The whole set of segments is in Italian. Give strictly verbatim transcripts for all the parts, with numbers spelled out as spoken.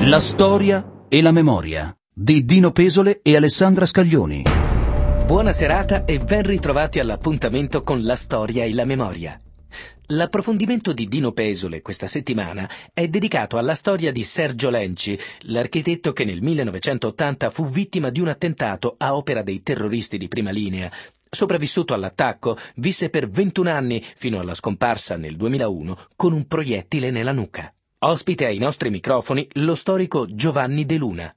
La storia e la memoria di Dino Pesole e Alessandra Scaglioni. Buona serata e ben ritrovati all'appuntamento con la storia e la memoria. L'approfondimento di Dino Pesole questa settimana è dedicato alla storia di Sergio Lenci, l'architetto che nel millenovecentottanta fu vittima di un attentato a opera dei terroristi di prima linea. Sopravvissuto all'attacco, visse per ventuno anni, fino alla scomparsa nel duemilauno, con un proiettile nella nuca. Ospite ai nostri microfoni lo storico Giovanni De Luna.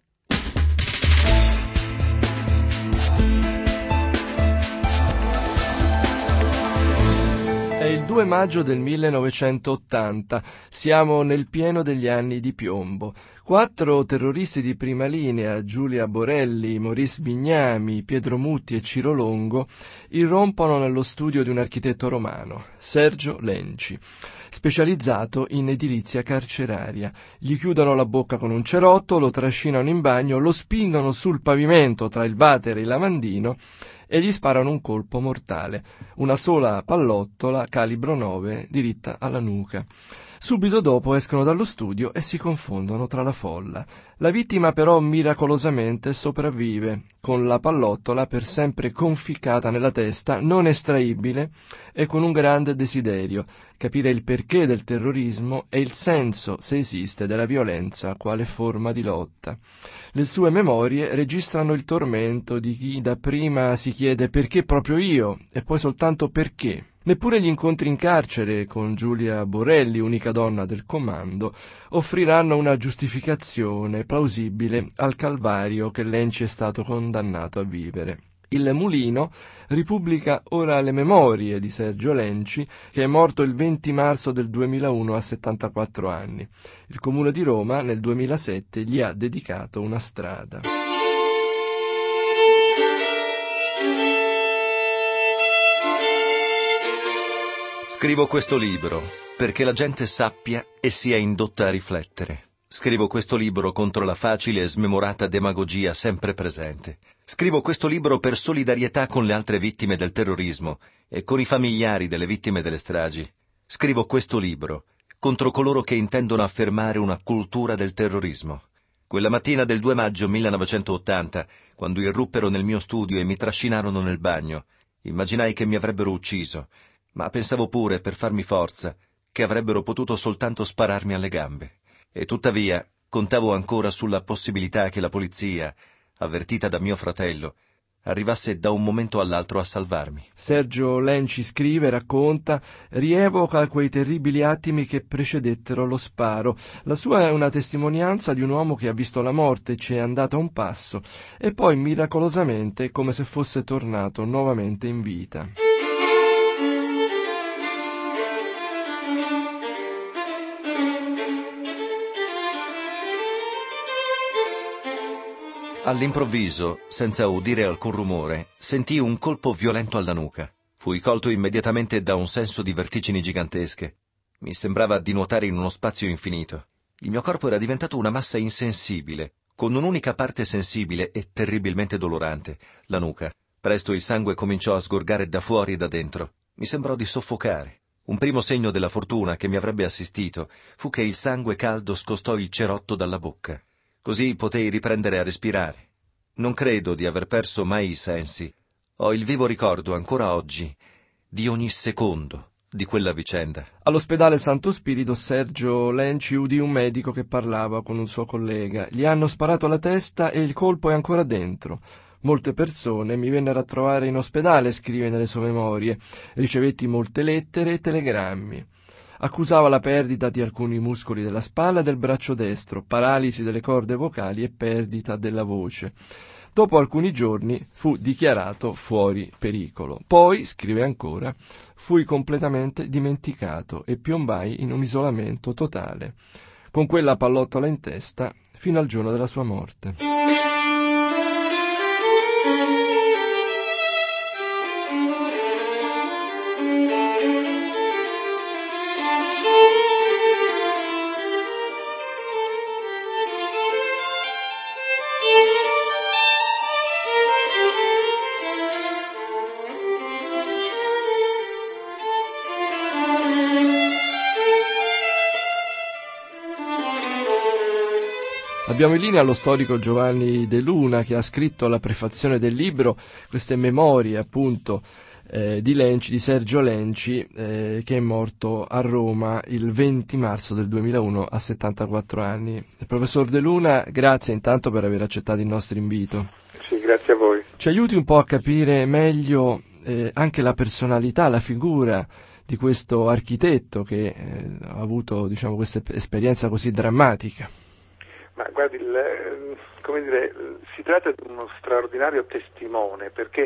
È il due maggio del millenovecentottanta, siamo nel pieno degli anni di piombo. Quattro terroristi di prima linea, Giulia Borelli, Maurice Bignami, Pietro Mutti e Ciro Longo, irrompono nello studio di un architetto romano, Sergio Lenci, specializzato in edilizia carceraria. Gli chiudono la bocca con un cerotto, lo trascinano in bagno, lo spingono sul pavimento tra il water e il lavandino e gli sparano un colpo mortale, una sola pallottola calibro nove diritta alla nuca. Subito dopo escono dallo studio e si confondono tra la folla. La vittima però miracolosamente sopravvive, con la pallottola per sempre conficcata nella testa, non estraibile e con un grande desiderio, capire il perché del terrorismo e il senso, se esiste, della violenza quale forma di lotta. Le sue memorie registrano il tormento di chi dapprima si chiede perché proprio io e poi soltanto perché. Neppure gli incontri in carcere con Giulia Borelli, unica donna del comando, offriranno una giustificazione plausibile al calvario che Lenci è stato condannato a vivere. Il Mulino ripubblica ora le memorie di Sergio Lenci, che è morto il venti marzo del duemilauno a settantaquattro anni. Il Comune di Roma nel duemilasette gli ha dedicato una strada. Scrivo questo libro perché la gente sappia e sia indotta a riflettere. Scrivo questo libro contro la facile e smemorata demagogia sempre presente. Scrivo questo libro per solidarietà con le altre vittime del terrorismo e con i familiari delle vittime delle stragi. Scrivo questo libro contro coloro che intendono affermare una cultura del terrorismo. Quella mattina del due maggio millenovecentottanta, quando irruppero nel mio studio e mi trascinarono nel bagno, immaginai che mi avrebbero ucciso, ma pensavo pure, per farmi forza, che avrebbero potuto soltanto spararmi alle gambe. E tuttavia contavo ancora sulla possibilità che la polizia, avvertita da mio fratello, arrivasse da un momento all'altro a salvarmi. Sergio Lenci scrive, racconta, rievoca quei terribili attimi che precedettero lo sparo. La sua è una testimonianza di un uomo che ha visto la morte, ci è andato a un passo e poi miracolosamente come se fosse tornato nuovamente in vita. All'improvviso, senza udire alcun rumore, sentii un colpo violento alla nuca. Fui colto immediatamente da un senso di vertigini gigantesche. Mi sembrava di nuotare in uno spazio infinito. Il mio corpo era diventato una massa insensibile, con un'unica parte sensibile e terribilmente dolorante, la nuca. Presto il sangue cominciò a sgorgare da fuori e da dentro. Mi sembrò di soffocare. Un primo segno della fortuna che mi avrebbe assistito fu che il sangue caldo scostò il cerotto dalla bocca. Così potei riprendere a respirare. Non credo di aver perso mai i sensi. Ho il vivo ricordo, ancora oggi, di ogni secondo di quella vicenda. All'ospedale Santo Spirito Sergio Lenci udì un medico che parlava con un suo collega. Gli hanno sparato alla testa e il colpo è ancora dentro. Molte persone mi vennero a trovare in ospedale, scrive nelle sue memorie. Ricevetti molte lettere e telegrammi. Accusava la perdita di alcuni muscoli della spalla e del braccio destro, paralisi delle corde vocali e perdita della voce. Dopo alcuni giorni fu dichiarato fuori pericolo. Poi, scrive ancora, fui completamente dimenticato e piombai in un isolamento totale, con quella pallottola in testa fino al giorno della sua morte. Abbiamo in linea lo storico Giovanni De Luna, che ha scritto la prefazione del libro, queste memorie appunto eh, di Lenci, di Sergio Lenci, eh, che è morto a Roma il venti marzo del duemilauno a settantaquattro anni. Il professor De Luna, grazie intanto per aver accettato il nostro invito. Sì, grazie a voi. Ci aiuti un po' a capire meglio eh, anche la personalità, la figura di questo architetto che eh, ha avuto, diciamo, questa esperienza così drammatica. Ma guardi, il, come dire, si tratta di uno straordinario testimone, perché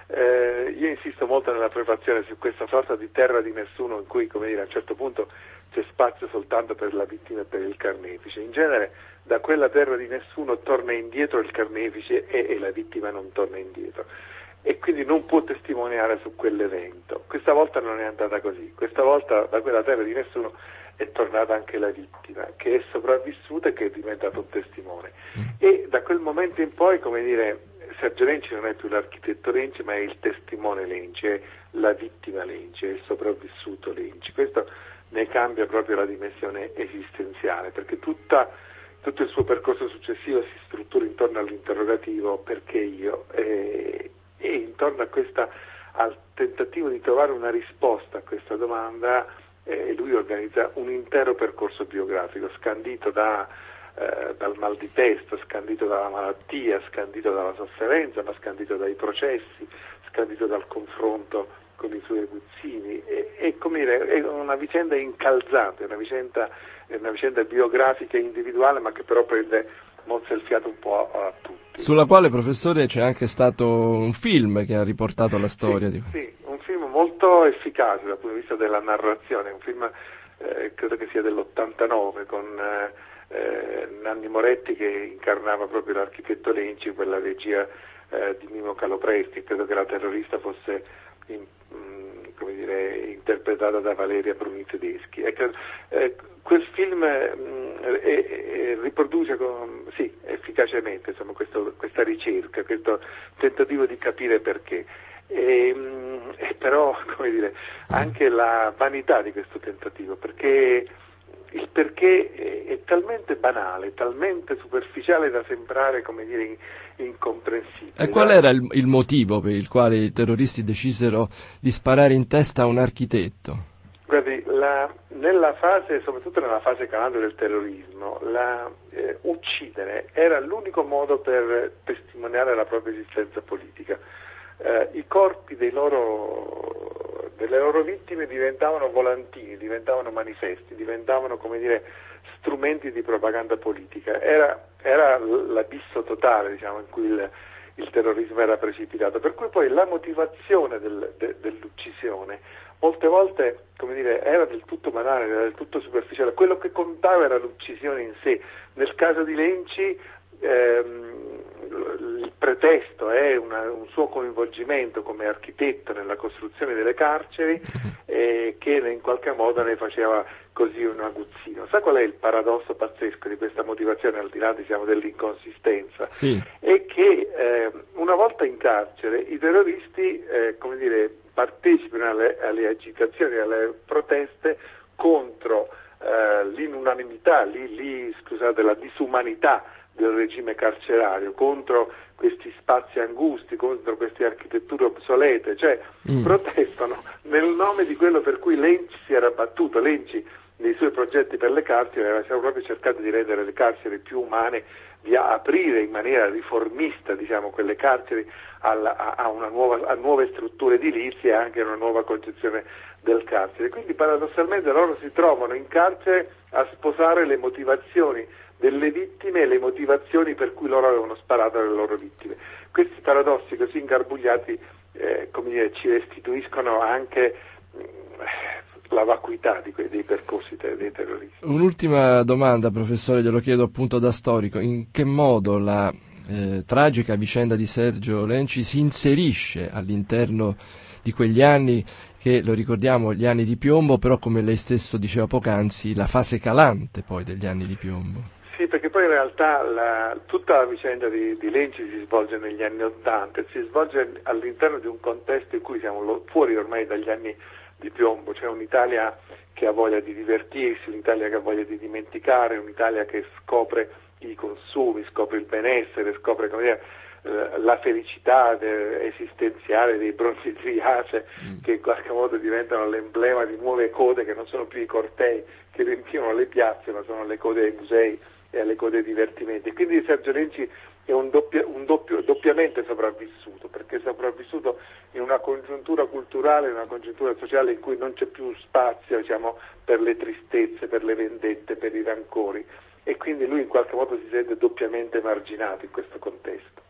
eh, io insisto molto nella prefazione su questa sorta di terra di nessuno in cui, come dire, a un certo punto c'è spazio soltanto per la vittima e per il carnefice. In genere da quella terra di nessuno torna indietro il carnefice e, e la vittima non torna indietro, e quindi non può testimoniare su quell'evento. Questa volta non è andata così, questa volta da quella terra di nessuno è tornata anche la vittima, che è sopravvissuta e che è diventata un testimone. Mm. E da quel momento in poi, come dire, Sergio Lenci non è più l'architetto Lenci, ma è il testimone Lenci, è la vittima Lenci, è il sopravvissuto Lenci. Questo ne cambia proprio la dimensione esistenziale, perché tutta, tutto il suo percorso successivo si struttura intorno all'interrogativo perché io, e, e intorno a questa, al tentativo di trovare una risposta a questa domanda. E lui organizza un intero percorso biografico, scandito da, eh, dal mal di testa, scandito dalla malattia, scandito dalla sofferenza, ma scandito dai processi, scandito dal confronto con i suoi aguzzini. E, e come dire, è una vicenda incalzante, una vicenda, è una vicenda biografica e individuale, ma che però prende, mozza il fiato un po' a, a tutti. Sulla quale, professore, c'è anche stato un film che ha riportato la storia. Sì, di... sì, un film molto efficace dal punto di vista della narrazione, un film eh, credo che sia dell'ottantanove con eh, eh, Nanni Moretti che incarnava proprio l'architetto Lenci, quella regia eh, di Mimo Calopresti. Credo che la terrorista fosse in, mh, come dire, interpretata da Valeria Bruni Tedeschi. Ecco, eh, quel film mh, è, è, riproduce con, sì, efficacemente, insomma, questo, questa ricerca, questo tentativo di capire perché. E, e però, come dire, anche la vanità di questo tentativo, perché il perché è, è talmente banale, talmente superficiale da sembrare, come dire, incomprensibile. E qual era il, il motivo per il quale i terroristi decisero di sparare in testa a un architetto? Guardi, la, nella fase, soprattutto nella fase calante del terrorismo, la, eh, uccidere era l'unico modo per testimoniare la propria esistenza politica. Uh, i corpi dei loro, delle loro vittime diventavano volantini, diventavano manifesti, diventavano, come dire, strumenti di propaganda politica. Era, era l'abisso totale, diciamo, in cui il, il terrorismo era precipitato, per cui poi la motivazione del, de, dell'uccisione molte volte, come dire, era del tutto banale, era del tutto superficiale. Quello che contava era l'uccisione in sé. Nel caso di Lenci ehm, il pretesto è una, un suo coinvolgimento come architetto nella costruzione delle carceri eh, che in qualche modo ne faceva così un aguzzino. Sa qual è il paradosso pazzesco di questa motivazione, al di là, diciamo, dell'inconsistenza? Sì. È che eh, una volta in carcere i terroristi, eh, come dire, partecipano alle, alle agitazioni, alle proteste contro eh, l'inunanimità, lì, lì, scusate, la disumanità del regime carcerario, contro questi spazi angusti, contro queste architetture obsolete, cioè mm. protestano nel nome di quello per cui Lenci si era battuto. Lenci nei suoi progetti per le carceri aveva proprio cercato di rendere le carceri più umane, di aprire in maniera riformista, diciamo, quelle carceri alla, a, a, una nuova, a nuove strutture edilizie e anche a una nuova concezione del carcere. Quindi paradossalmente loro si trovano in carcere a sposare le motivazioni delle vittime e le motivazioni per cui loro avevano sparato alle loro vittime. Questi paradossi così ingarbugliati eh, come dire, ci restituiscono anche mh, la vacuità di que- dei percorsi te- dei terroristi. Un'ultima domanda, professore, glielo chiedo appunto da storico. In che modo la eh, tragica vicenda di Sergio Lenci si inserisce all'interno di quegli anni che, lo ricordiamo, gli anni di piombo, però come lei stesso diceva poc'anzi, la fase calante poi degli anni di piombo? Sì, perché poi in realtà la, tutta la vicenda di, di Lenci si svolge negli anni Ottanta, si svolge all'interno di un contesto in cui siamo lo, fuori ormai dagli anni di piombo. C'è un'Italia che ha voglia di divertirsi, un'Italia che ha voglia di dimenticare, un'Italia che scopre i consumi, scopre il benessere, scopre come dire, la felicità esistenziale dei bronzi Triace, mm. che in qualche modo diventano l'emblema di nuove code che non sono più i cortei che riempiono le piazze, ma sono le code ai musei e alle code ai divertimenti. Quindi Sergio Lenci è un, doppio, un doppio, doppiamente sopravvissuto, perché è sopravvissuto in una congiuntura culturale, in una congiuntura sociale in cui non c'è più spazio, diciamo, per le tristezze, per le vendette, per i rancori, e quindi lui in qualche modo si sente doppiamente marginato in questo contesto.